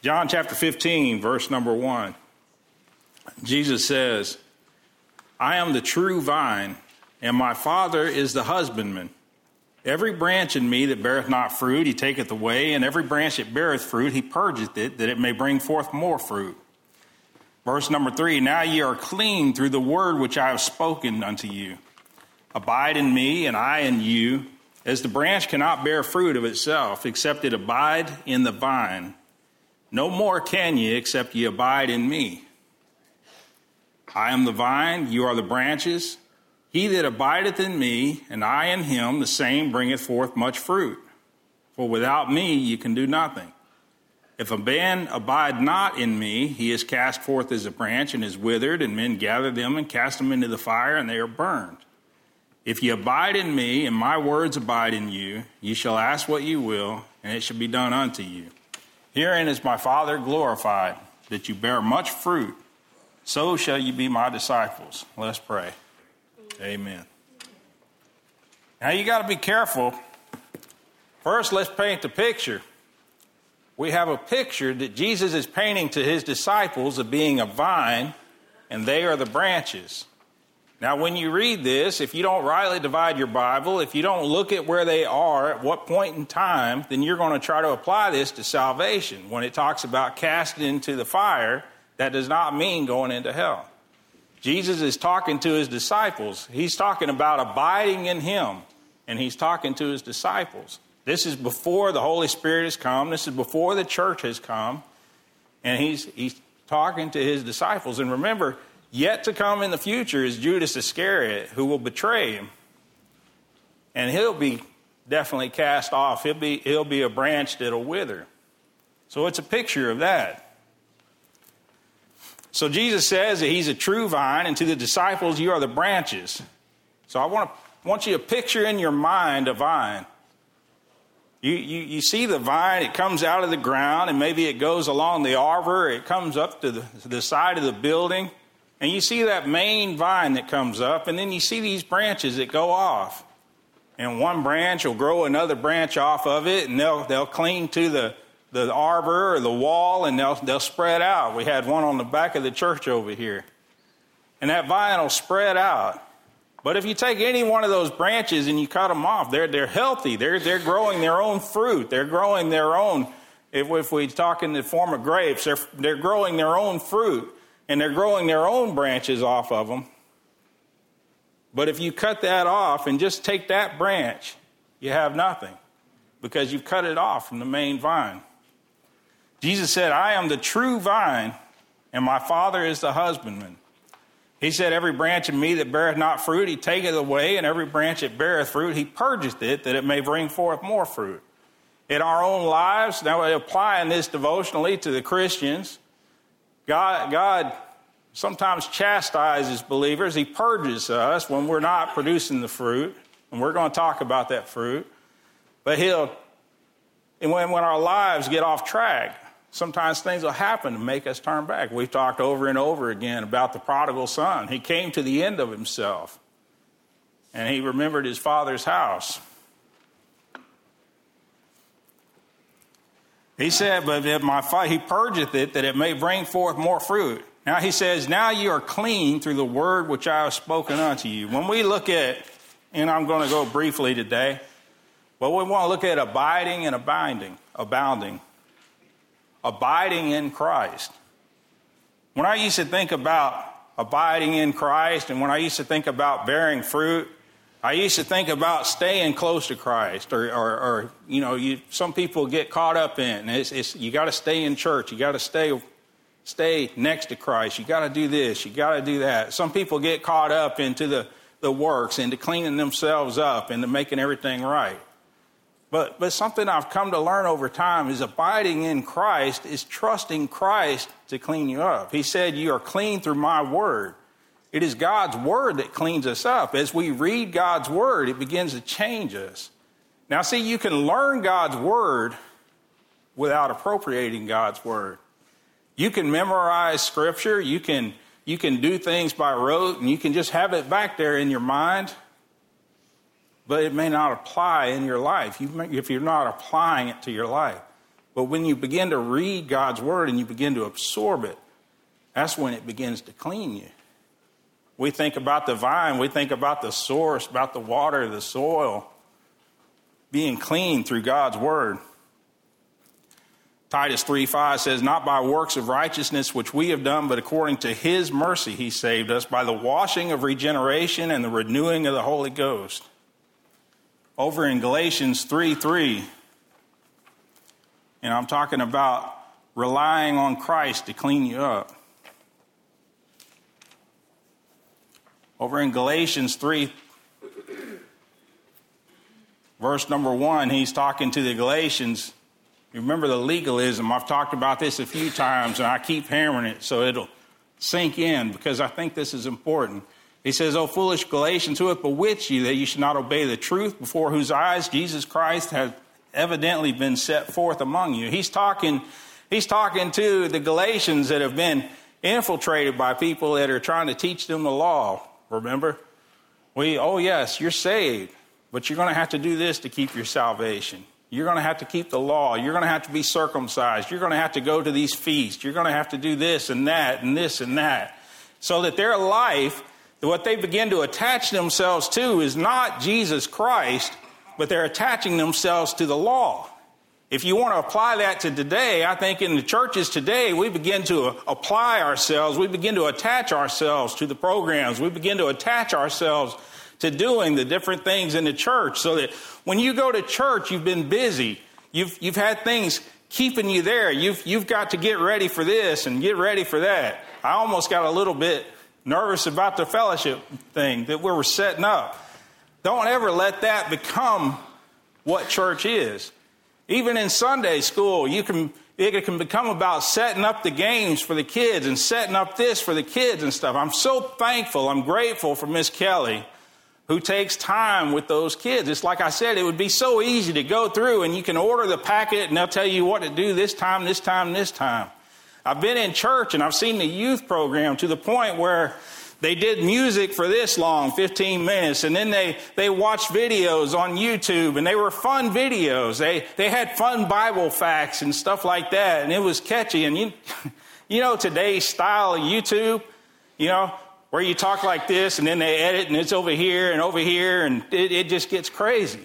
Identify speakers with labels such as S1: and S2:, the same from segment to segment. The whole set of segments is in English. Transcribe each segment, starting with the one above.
S1: John chapter 15, verse number 1. Jesus says, I am the true vine, and my Father is the husbandman. Every branch in me that beareth not fruit, he taketh away, and every branch that beareth fruit, he purgeth it, that it may bring forth more fruit. Verse number 3, now ye are clean through the word which I have spoken unto you. Abide in me, and I in you, as the branch cannot bear fruit of itself, except it abide in the vine. No more can ye, except ye abide in me. I am the vine, you are the branches. He that abideth in me, and I in him, the same bringeth forth much fruit. For without me ye can do nothing. If a man abide not in me, he is cast forth as a branch and is withered, and men gather them and cast them into the fire, and they are burned. If ye abide in me, and my words abide in you, ye shall ask what ye will, and it shall be done unto you. Herein is my Father glorified, that you bear much fruit. So shall you be my disciples. Let's pray. Amen. Now you got to be careful. First, let's paint the picture. We have a picture that Jesus is painting to his disciples of being a vine, and they are the branches. Now, when you read this, if you don't rightly divide your Bible, if you don't look at where they are, at what point in time, then you're going to try to apply this to salvation. When it talks about cast into the fire, that does not mean going into hell. Jesus is talking to his disciples. He's talking about abiding in him, and he's talking to his disciples. This is before the Holy Spirit has come. This is before the church has come, and he's talking to his disciples. And remember, yet to come in the future is Judas Iscariot, who will betray him, and he'll be definitely cast off. He'll be a branch that'll wither. So it's a picture of that. So Jesus says that he's a true vine, and to the disciples, you are the branches. So I want you to picture in your mind a vine. You see the vine, it comes out of the ground, and maybe it goes along the arbor, it comes up to the side of the building, and you see that main vine that comes up, and then you see these branches that go off. And one branch will grow another branch off of it, and they'll cling to the arbor or the wall, and they'll spread out. We had one on the back of the church over here. And that vine will spread out. But if you take any one of those branches and you cut them off, they're healthy. They're growing their own fruit. They're growing their own, if we talk in the form of grapes, they're growing their own fruit, and they're growing their own branches off of them. But if you cut that off and just take that branch, you have nothing, because you've cut it off from the main vine. Jesus said, I am the true vine, and my Father is the husbandman. He said, every branch in me that beareth not fruit, he taketh away, and every branch that beareth fruit, he purgeth it, that it may bring forth more fruit. In our own lives, now applying this devotionally to the Christians, God sometimes chastises believers. He purges us when we're not producing the fruit, and we're going to talk about that fruit. But when our lives get off track, sometimes things will happen to make us turn back. We've talked over and over again about the prodigal son. He came to the end of himself, and he remembered his father's house. He said, but he purgeth it, that it may bring forth more fruit. Now he says, now you are clean through the word which I have spoken unto you. When we look at, and I'm going to go briefly today, but we want to look at abiding and abounding. Abiding in Christ. When I used to think about abiding in Christ, and when I used to think about bearing fruit, I used to think about staying close to Christ, or some people get caught up in you got to stay in church, you got to stay next to Christ, you got to do this, you got to do that. Some people get caught up into the works, into cleaning themselves up, into making everything right. But something I've come to learn over time is abiding in Christ is trusting Christ to clean you up. He said, you are clean through my word. It is God's word that cleans us up. As we read God's word, it begins to change us. Now, see, you can learn God's word without appropriating God's word. You can memorize scripture. You can do things by rote, and you can just have it back there in your mind. But it may not apply in your life if you're not applying it to your life. But when you begin to read God's word and you begin to absorb it, that's when it begins to clean you. We think about the vine, we think about the source, about the water, the soil, being clean through God's word. Titus 3:5 says, not by works of righteousness which we have done, but according to his mercy he saved us by the washing of regeneration and the renewing of the Holy Ghost. Over in Galatians 3:3, and I'm talking about relying on Christ to clean you up. Over in Galatians 3, verse number 1, he's talking to the Galatians. You remember the legalism. I've talked about this a few times, and I keep hammering it so it'll sink in because I think this is important. He says, O foolish Galatians, who hath bewitched you that you should not obey the truth, before whose eyes Jesus Christ hath evidently been set forth among you. He's talking to the Galatians that have been infiltrated by people that are trying to teach them the law. Remember? Yes, you're saved, but you're going to have to do this to keep your salvation. You're going to have to keep the law. You're going to have to be circumcised. You're going to have to go to these feasts. You're going to have to do this and that and this and that. So that their life, what they begin to attach themselves to is not Jesus Christ, but they're attaching themselves to the law. If you want to apply that to today, I think in the churches today, we begin to apply ourselves. We begin to attach ourselves to the programs. We begin to attach ourselves to doing the different things in the church, so that when you go to church, you've been busy. You've had things keeping you there. You've got to get ready for this and get ready for that. I almost got a little bit nervous about the fellowship thing that we were setting up. Don't ever let that become what church is. Even in Sunday school, it can become about setting up the games for the kids and setting up this for the kids and stuff. I'm so thankful, I'm grateful for Miss Kelly, who takes time with those kids. It's like I said, it would be so easy to go through and you can order the packet and they'll tell you what to do this time, this time, this time. I've been in church and I've seen the youth program to the point where they did music for this long, 15 minutes, and then they watched videos on YouTube, and they were fun videos. They had fun Bible facts and stuff like that, and it was catchy. And you know today's style of YouTube, where you talk like this, and then they edit, and it's over here, and it just gets crazy.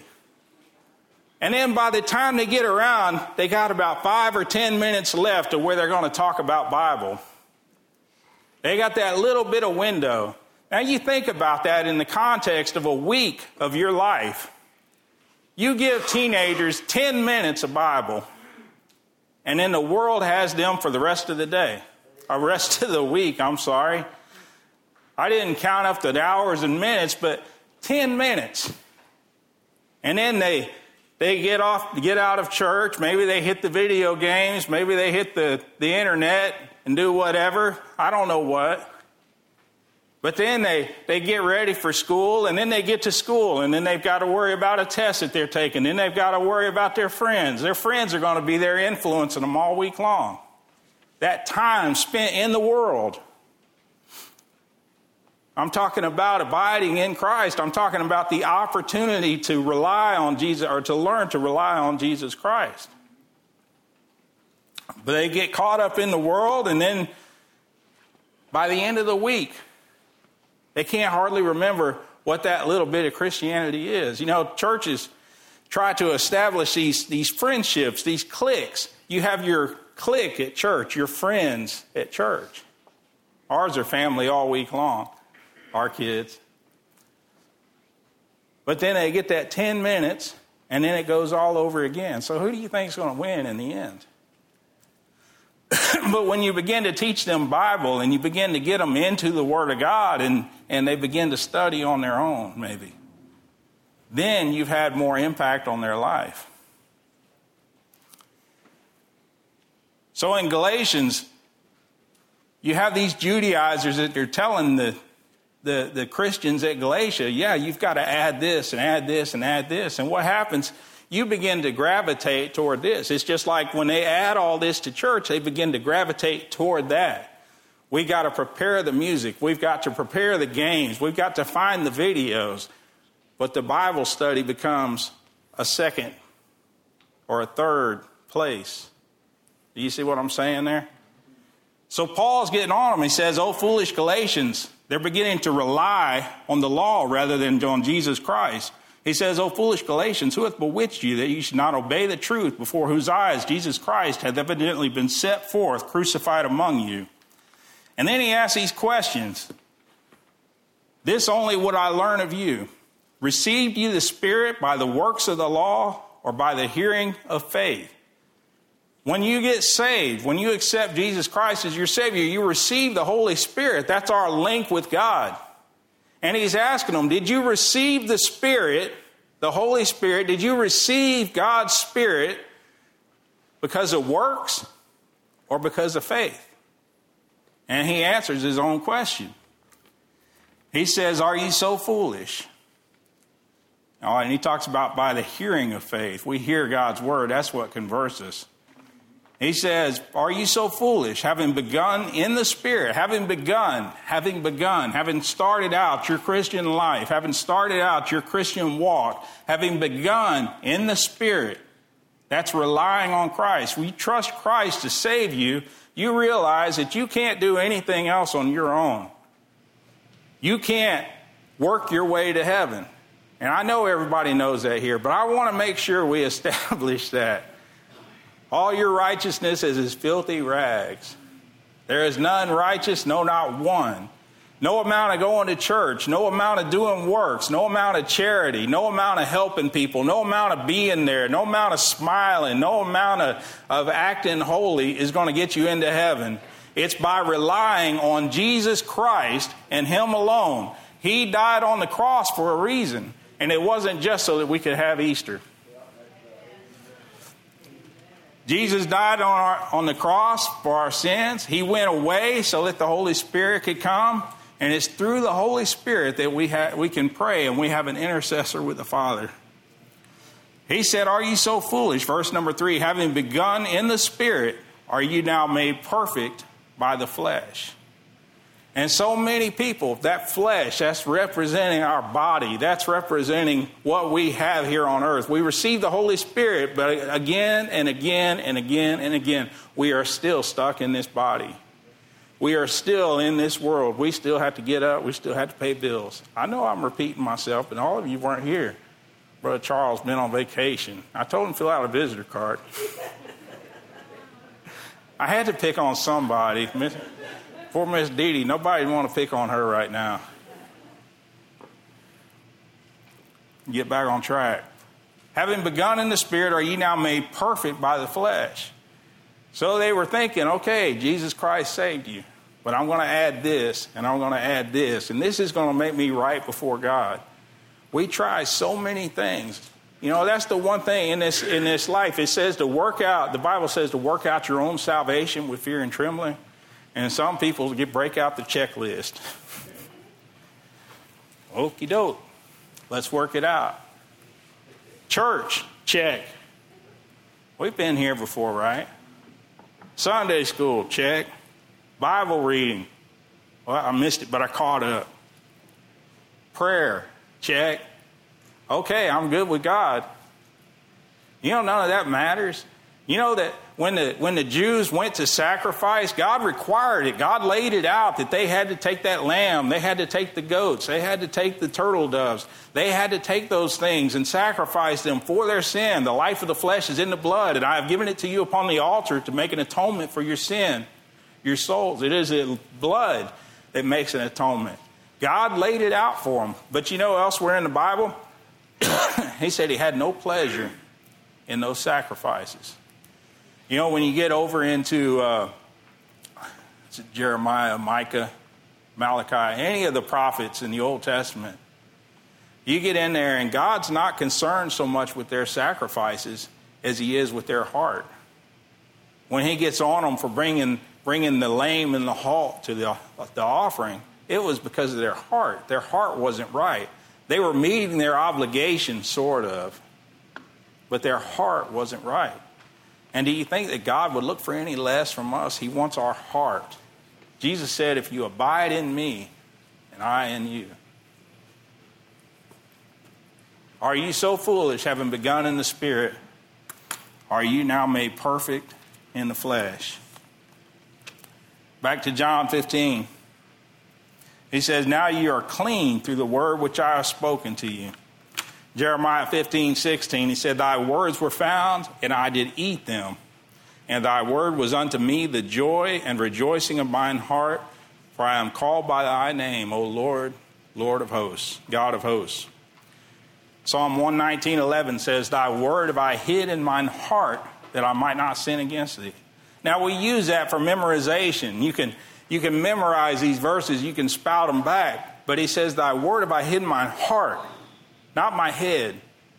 S1: And then by the time they get around, they got about 5 or 10 minutes left of where they're going to talk about Bible. They got that little bit of window. Now you think about that in the context of a week of your life. You give teenagers 10 minutes of Bible, and then the world has them for the rest of the day. Or rest of the week, I'm sorry. I didn't count up the hours and minutes, but 10 minutes. And then they get out of church. Maybe they hit the video games. Maybe they hit the internet and do whatever. I don't know what. But then they get ready for school, and then they get to school, and then they've got to worry about a test that they're taking. Then they've got to worry about their friends. Their friends are going to be there influencing them all week long. That time spent in the world. I'm talking about abiding in Christ. I'm talking about the opportunity to rely on Jesus, or to learn to rely on Jesus Christ. But they get caught up in the world, and then by the end of the week, they can't hardly remember what that little bit of Christianity is. Churches try to establish these friendships, these cliques. You have your clique at church, your friends at church. Ours are family all week long, our kids. But then they get that 10 minutes, and then it goes all over again. So who do you think is going to win in the end? But when you begin to teach them Bible and you begin to get them into the Word of God and they begin to study on their own, maybe, then you've had more impact on their life. So in Galatians, you have these Judaizers that they're telling the Christians at Galatia, you've got to add this and add this and add this. And what happens? You begin to gravitate toward this. It's just like when they add all this to church, they begin to gravitate toward that. We got to prepare the music. We've got to prepare the games. We've got to find the videos. But the Bible study becomes a second or a third place Do you see what I'm saying there? So Paul's getting on them. He says, "Oh, foolish Galatians." They're beginning to rely on the law rather than on Jesus Christ. He says, "Oh, foolish Galatians, who hath bewitched you that you should not obey the truth, before whose eyes Jesus Christ hath evidently been set forth, crucified among you?" And then he asks these questions. "This only would I learn of you. Received you the Spirit by the works of the law, or by the hearing of faith?" When you get saved, when you accept Jesus Christ as your Savior, you receive the Holy Spirit. That's our link with God. And he's asking them, did you receive the Spirit, the Holy Spirit? Did you receive God's Spirit because of works or because of faith? And he answers his own question. He says, "Are you so foolish?" And he talks about by the hearing of faith. We hear God's word. That's what converts us. He says, "Are you so foolish, having begun in the Spirit," having started out your Christian life, having started out your Christian walk, having begun in the Spirit. That's relying on Christ. When you trust Christ to save you, you realize that you can't do anything else on your own. You can't work your way to heaven. And I know everybody knows that here, but I want to make sure we establish that. All your righteousness is as filthy rags. There is none righteous, no, not one. No amount of going to church, no amount of doing works, no amount of charity, no amount of helping people, no amount of being there, no amount of smiling, no amount of acting holy is going to get you into heaven. It's by relying on Jesus Christ and Him alone. He died on the cross for a reason, and it wasn't just so that we could have Easter. Jesus died on the cross for our sins. He went away so that the Holy Spirit could come. And it's through the Holy Spirit that we can pray, and we have an intercessor with the Father. He said, "Are you so foolish?" Verse number 3, "Having begun in the Spirit, are you now made perfect by the flesh?" And so many people, that flesh, that's representing our body. That's representing what we have here on earth. We receive the Holy Spirit, but again and again and again and again, we are still stuck in this body. We are still in this world. We still have to get up. We still have to pay bills. I know I'm repeating myself, and all of you weren't here. Brother Charles been on vacation. I told him to fill out a visitor card. I had to pick on somebody. Poor Miss Dee Dee, nobody want to pick on her right now. Get back on track. "Having begun in the Spirit, are ye now made perfect by the flesh?" So they were thinking, okay, Jesus Christ saved you, but I'm going to add this, and I'm going to add this, and this is going to make me right before God. We try so many things. You know, that's the one thing in this life. It says to work out, the Bible says to work out your own salvation with fear and trembling. And some people break out the checklist. Okie doke. Let's work it out. Church, check. We've been here before, right? Sunday school, check. Bible reading. Well, I missed it, but I caught up. Prayer, check. Okay, I'm good with God. You know, none of that matters. You know that when the Jews went to sacrifice, God required it. God laid it out that they had to take that lamb. They had to take the goats. They had to take the turtle doves. They had to take those things and sacrifice them for their sin. The life of the flesh is in the blood, and I have given it to you upon the altar to make an atonement for your sin, your souls. It is the blood that makes an atonement. God laid it out for them. But you know, elsewhere in the Bible, He said He had no pleasure in those sacrifices. You know, when you get over into Jeremiah, Micah, Malachi, any of the prophets in the Old Testament, you get in there and God's not concerned so much with their sacrifices as He is with their heart. When He gets on them for bringing the lame and the halt to the offering, it was because of their heart. Their heart wasn't right. They were meeting their obligation, sort of, but their heart wasn't right. And do you think that God would look for any less from us? He wants our heart. Jesus said, "If you abide in me and I in you." Are you so foolish, having begun in the Spirit? Are you now made perfect in the flesh. Back to John 15. He says, now you are clean through the word which I have spoken to you. Jeremiah 15:16, he said, thy words were found, and I did eat them. And thy word was unto me the joy and rejoicing of mine heart, for I am called by thy name, O Lord, Lord of hosts, God of hosts. Psalm 119:11 says, thy word have I hid in mine heart, that I might not sin against thee. Now we use that for memorization. You can memorize these verses, you can spout them back. But he says, thy word have I hid in my heart, not my head.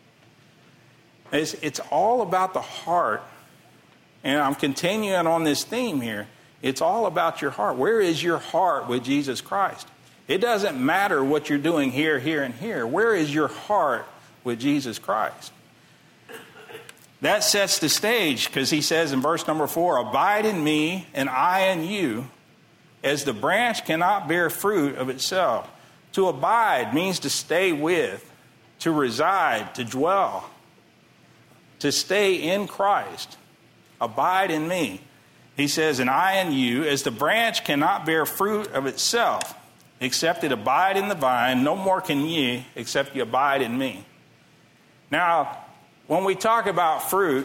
S1: It's all about the heart. And I'm continuing on this theme here. It's all about your heart. Where is your heart with Jesus Christ? It doesn't matter what you're doing here, here, and here. Where is your heart with Jesus Christ? That sets the stage, because he says in verse number 4, abide in me and I in you, as the branch cannot bear fruit of itself. To abide means to stay with, to reside, to dwell, to stay in Christ. Abide in me. He says, and I in you, as the branch cannot bear fruit of itself, except it abide in the vine, no more can ye, except you abide in me. Now, when we talk about fruit,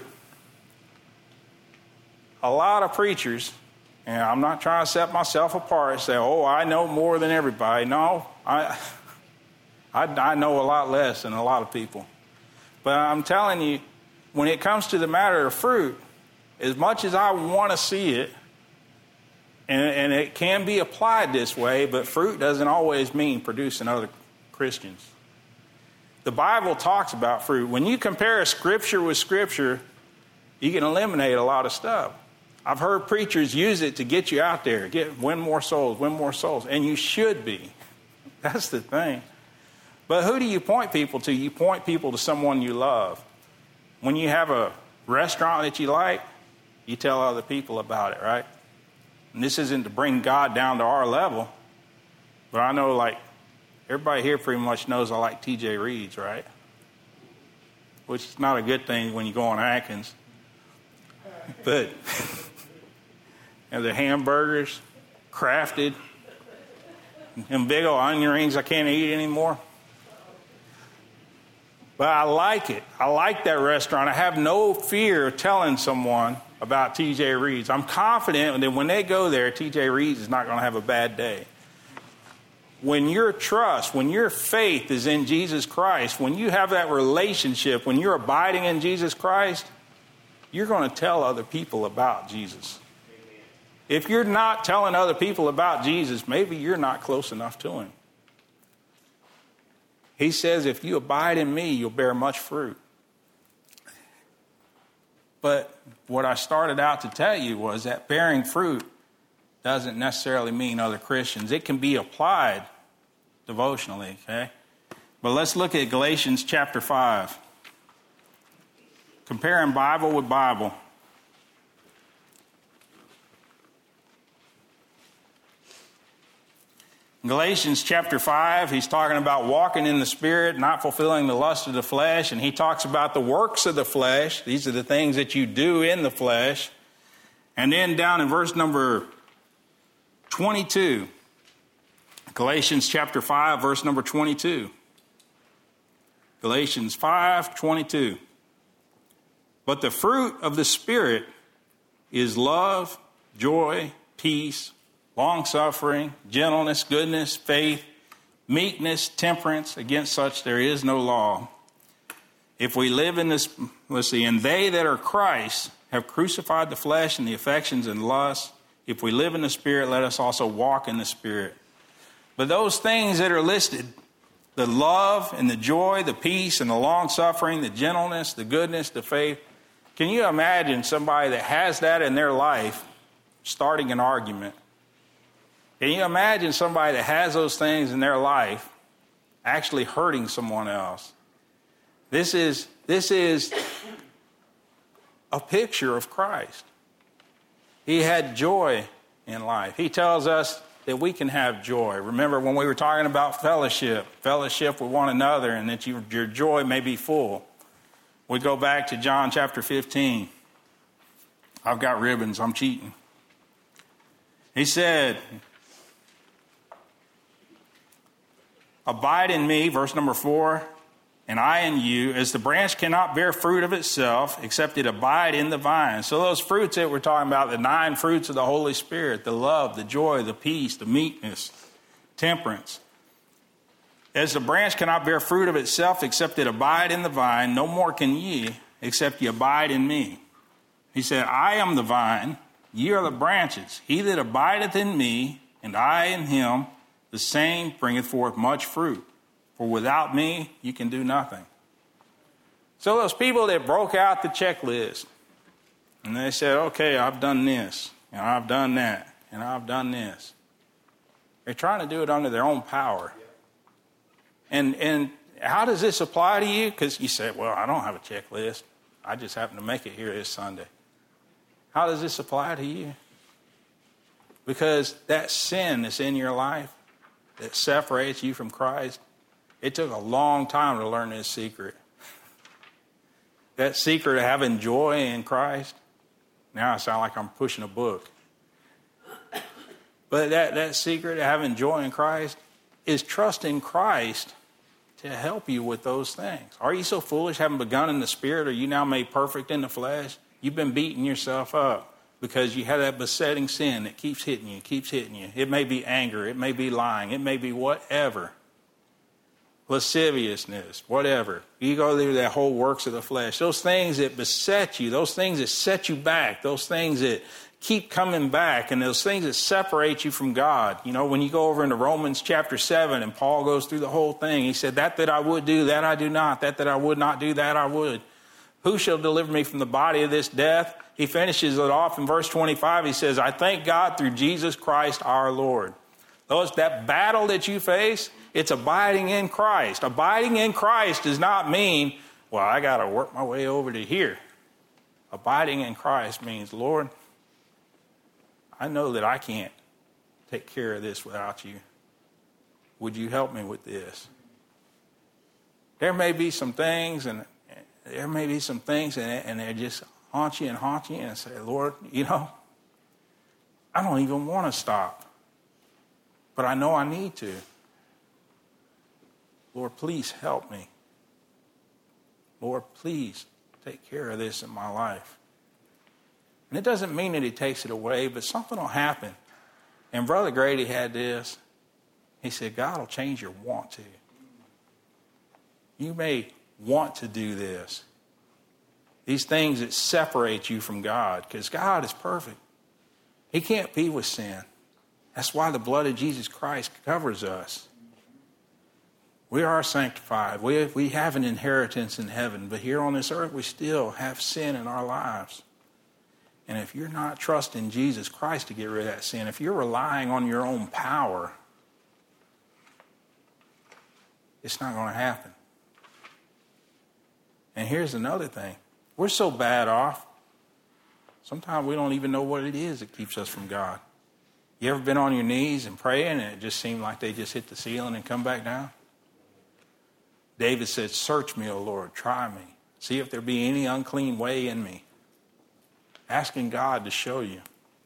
S1: a lot of preachers, and I'm not trying to set myself apart and say, oh, I know more than everybody. No, I know a lot less than a lot of people. But I'm telling you, when it comes to the matter of fruit, as much as I want to see it, and it can be applied this way, but fruit doesn't always mean producing other Christians. The Bible talks about fruit. When you compare Scripture with Scripture, you can eliminate a lot of stuff. I've heard preachers use it to get you out there, win more souls, and you should be. That's the thing. But who do you point people to? You point people to someone you love. When you have a restaurant that you like, you tell other people about it, right? And this isn't to bring God down to our level, but I know, like, everybody here pretty much knows I like TJ Reed's, right? Which is not a good thing when you go on Atkins. But and the hamburgers, crafted, and big old onion rings I can't eat anymore. But I like it. I like that restaurant. I have no fear of telling someone about TJ Reed's. I'm confident that when they go there, TJ Reed's is not going to have a bad day. When your trust, when your faith is in Jesus Christ, when you have that relationship, when you're abiding in Jesus Christ, you're going to tell other people about Jesus. Amen. If you're not telling other people about Jesus, maybe you're not close enough to him. He says, if you abide in me, you'll bear much fruit. But what I started out to tell you was that bearing fruit doesn't necessarily mean other Christians. It can be applied devotionally, okay? But let's look at Galatians chapter 5. Comparing Bible with Bible. In Galatians chapter 5, he's talking about walking in the Spirit, not fulfilling the lust of the flesh, and he talks about the works of the flesh. These are the things that you do in the flesh. And then down in verse number 22, Galatians chapter 5, verse number 22. Galatians 5:22. But the fruit of the Spirit is love, joy, peace, long-suffering, gentleness, goodness, faith, meekness, temperance. Against such there is no law. If we live in this, and they that are Christ have crucified the flesh and the affections and lusts. If we live in the Spirit, let us also walk in the Spirit. But those things that are listed, the love and the joy, the peace and the long-suffering, the gentleness, the goodness, the faith, can you imagine somebody that has that in their life starting an argument? Can you imagine somebody that has those things in their life actually hurting someone else? This is a picture of Christ. He had joy in life. He tells us that we can have joy. Remember when we were talking about fellowship with one another, and that your joy may be full. We go back to John chapter 15. I've got ribbons. I'm cheating. He said, abide in me, verse number 4, and I in you, as the branch cannot bear fruit of itself, except it abide in the vine. So those fruits that we're talking about, the 9 fruits of the Holy Spirit, the love, the joy, the peace, the meekness, temperance. As the branch cannot bear fruit of itself, except it abide in the vine, no more can ye, except ye abide in me. He said, I am the vine, ye are the branches. He that abideth in me, and I in him, the same bringeth forth much fruit. For without me, you can do nothing. So those people that broke out the checklist, and they said, okay, I've done this, and I've done that, and I've done this. They're trying to do it under their own power. And how does this apply to you? Because you say, well, I don't have a checklist. I just happen to make it here this Sunday. How does this apply to you? Because that sin that's in your life that separates you from Christ, it took a long time to learn this secret. That secret of having joy in Christ. Now I sound like I'm pushing a book. But that secret of having joy in Christ is trusting Christ to help you with those things. Are you so foolish, having begun in the Spirit, are you now made perfect in the flesh? You've been beating yourself up because you have that besetting sin that keeps hitting you, keeps hitting you. It may be anger, it may be lying, it may be whatever. Lasciviousness, whatever. You go through that whole works of the flesh. Those things that beset you, those things that set you back, those things that keep coming back, and those things that separate you from God. You know, when you go over into Romans chapter 7, and Paul goes through the whole thing, he said, that I would do, that I do not. That I would not do, that I would. Who shall deliver me from the body of this death? He finishes it off in verse 25. He says, I thank God through Jesus Christ our Lord. That battle that you face, it's abiding in Christ. Abiding in Christ does not mean, well, I got to work my way over to here. Abiding in Christ means, Lord, I know that I can't take care of this without you. Would you help me with this? There may be some things, and they just haunt you and say, Lord, I don't even want to stop. But I know I need to. Lord, please help me. Lord, please take care of this in my life. And it doesn't mean that he takes it away, but something will happen. And Brother Grady had this. He said, God will change your want to. You may want to do this. These things that separate you from God, because God is perfect. He can't be with sin. That's why the blood of Jesus Christ covers us. We are sanctified. We have an inheritance in heaven, but here on this earth we still have sin in our lives. And if you're not trusting Jesus Christ to get rid of that sin, if you're relying on your own power, it's not going to happen. And here's another thing. We're so bad off, sometimes we don't even know what it is that keeps us from God. You ever been on your knees and praying and it just seemed like they just hit the ceiling and come back down? David said, search me, O Lord, try me. See if there be any unclean way in me. Asking God to show you.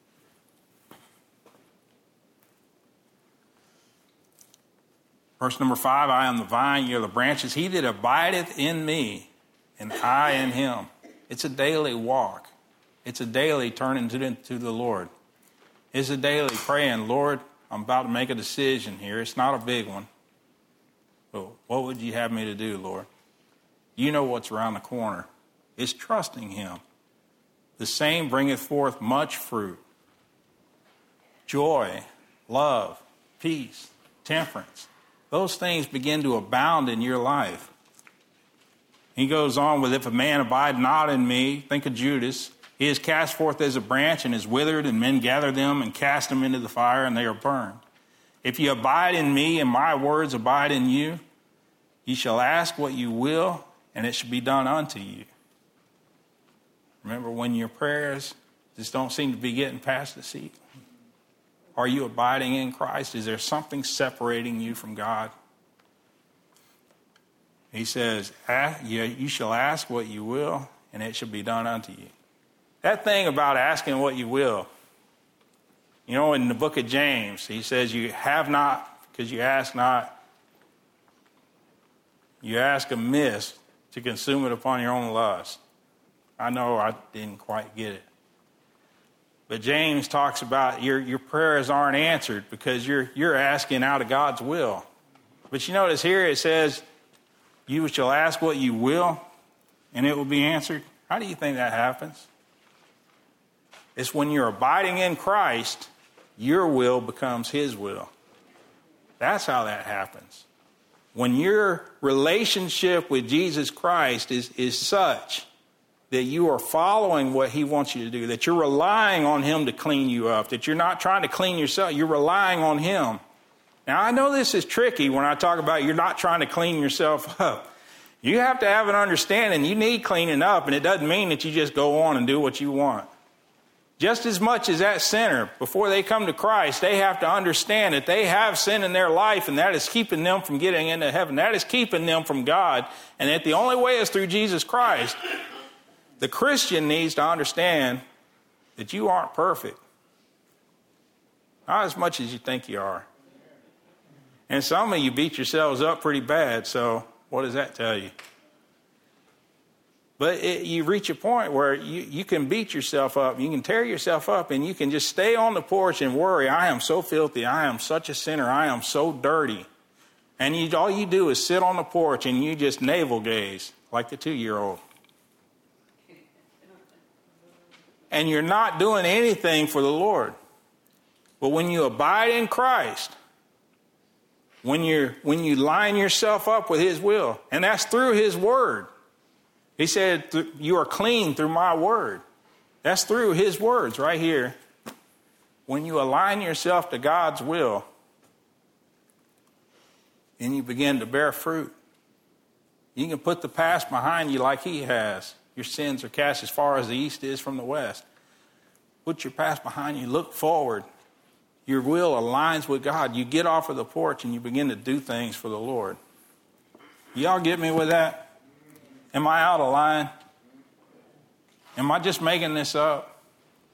S1: Verse number 5, I am the vine, ye are the branches. He that abideth in me, and I in him. It's a daily walk. It's a daily turning to the Lord. It's a daily praying, Lord, I'm about to make a decision here. It's not a big one. But what would you have me to do, Lord? You know what's around the corner. It's trusting him. The same bringeth forth much fruit. Joy, love, peace, temperance. Those things begin to abound in your life. He goes on with, if a man abide not in me, think of Judas. He is cast forth as a branch and is withered, and men gather them and cast them into the fire, and they are burned. If you abide in me and my words abide in you, ye shall ask what you will, and it shall be done unto you. Remember when your prayers just don't seem to be getting past the seat? Are you abiding in Christ? Is there something separating you from God? He says, you shall ask what you will, and it shall be done unto you. That thing about asking what you will. You know, in the book of James, he says, you have not because you ask not. You ask amiss to consume it upon your own lust. I know I didn't quite get it. But James talks about your prayers aren't answered because you're asking out of God's will. But you notice here it says, you shall ask what you will, and it will be answered. How do you think that happens? It's when you're abiding in Christ, your will becomes his will. That's how that happens. When your relationship with Jesus Christ is such that you are following what he wants you to do, that you're relying on him to clean you up, that you're not trying to clean yourself, you're relying on him. Now, I know this is tricky when I talk about you're not trying to clean yourself up. You have to have an understanding you need cleaning up, and it doesn't mean that you just go on and do what you want. Just as much as that sinner, before they come to Christ, they have to understand that they have sin in their life, and that is keeping them from getting into heaven. That is keeping them from God, and that the only way is through Jesus Christ. The Christian needs to understand that you aren't perfect. Not as much as you think you are. And some of you beat yourselves up pretty bad, so what does that tell you? But you reach a point where you can beat yourself up, you can tear yourself up, and you can just stay on the porch and worry, I am so filthy, I am such a sinner, I am so dirty. And all you do is sit on the porch and you just navel gaze like the 2-year-old. And you're not doing anything for the Lord. But when you abide in Christ, when you line yourself up with his will, and that's through his word. He said, you are clean through my word. That's through his words right here. When you align yourself to God's will, and you begin to bear fruit, you can put the past behind you like he has. Your sins are cast as far as the east is from the west. Put your past behind you. Look forward. Your will aligns with God. You get off of the porch and you begin to do things for the Lord. Y'all get me with that? Am I out of line? Am I just making this up?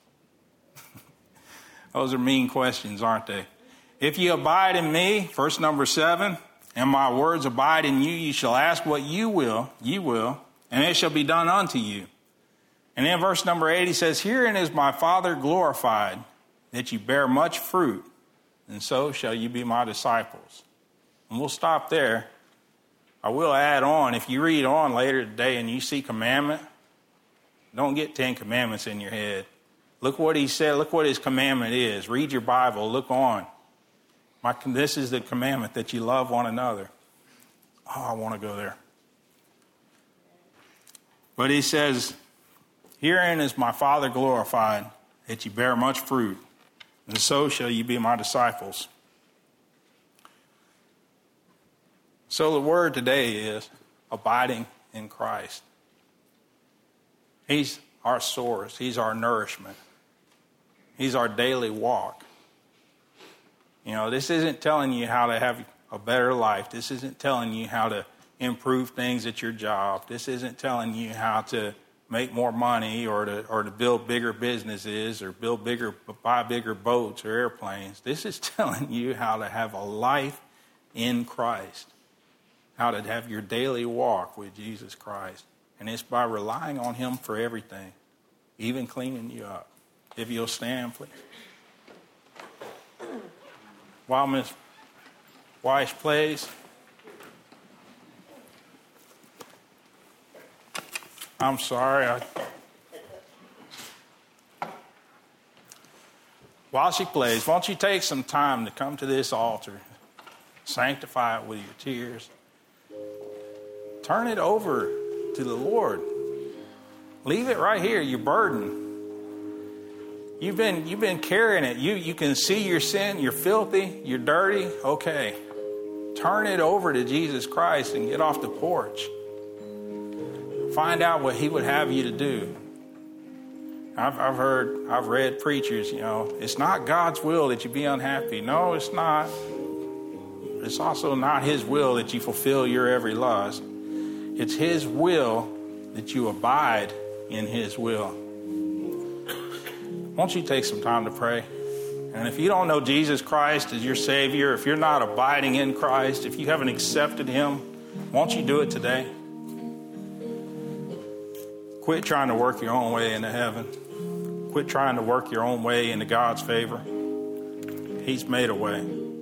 S1: Those are mean questions, aren't they? If you abide in me, verse number 7, and my words abide in you, you shall ask what you will, and it shall be done unto you. And then verse number 8, he says, herein is my Father glorified, that you bear much fruit, and so shall you be my disciples. And we'll stop there. I will add on, if you read on later today and you see commandment, don't get 10 commandments in your head. Look what he said, look what his commandment is. Read your Bible, look on. This is the commandment, that you love one another. Oh, I want to go there. But he says, herein is my Father glorified, that you bear much fruit, and so shall you be my disciples. So the word today is abiding in Christ. He's our source. He's our nourishment. He's our daily walk. You know, this isn't telling you how to have a better life. This isn't telling you how to improve things at your job. This isn't telling you how to make more money or to build bigger businesses or buy bigger boats or airplanes. This is telling you how to have a life in Christ, how to have your daily walk with Jesus Christ. And it's by relying on him for everything, even cleaning you up. If you'll stand, please. While Ms. Weiss plays, I'm sorry. While she plays, won't you take some time to come to this altar, sanctify it with your tears, turn it over to the Lord. Leave it right here, your burden. You've been carrying it. You can see your sin. You're filthy. You're dirty. Okay. Turn it over to Jesus Christ and get off the porch. Find out what he would have you to do. I've read preachers, it's not God's will that you be unhappy. No, it's not. It's also not his will that you fulfill your every lust. It's his will that you abide in his will. won't you take some time to pray? And if you don't know Jesus Christ as your Savior, if you're not abiding in Christ, if you haven't accepted Him, won't you do it today? Quit trying to work your own way into heaven. Quit trying to work your own way into God's favor. He's made a way.